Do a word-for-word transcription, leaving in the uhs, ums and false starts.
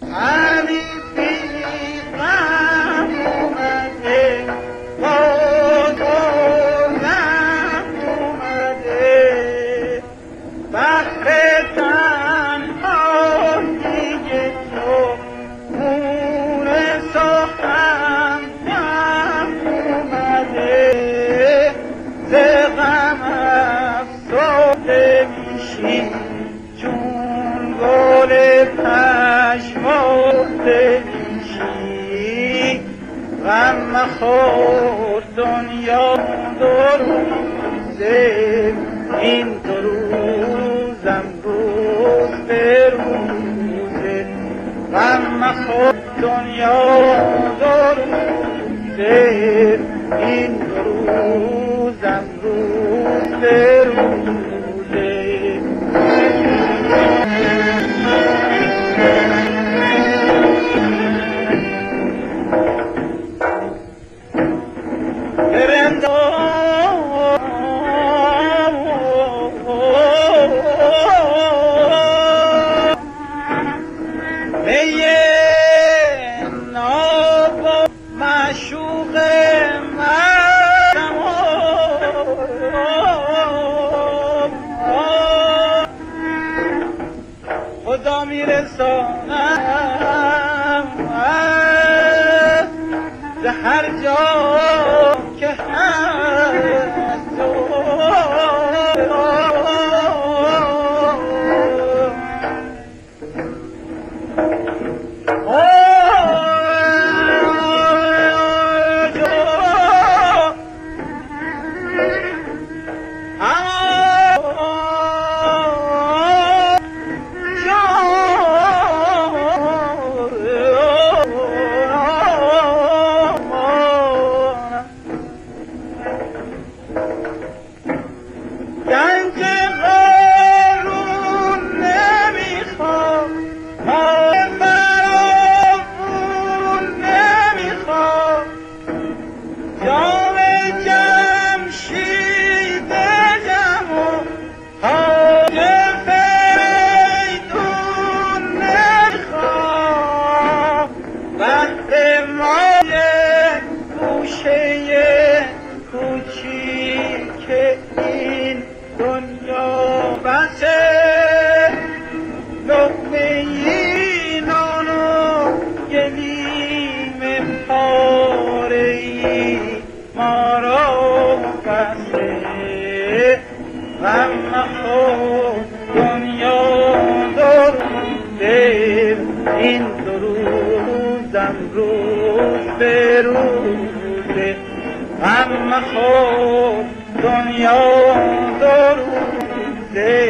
غم مخور دنیا دو روزه، این دو روزم روز به روزه. غم مخور دنیا دو روزه، این دو روزم روز به روزه. خدا میرسانم به هر جا که هست. این دو روزم روز به روزه. غم مخور دنیا دو روزه.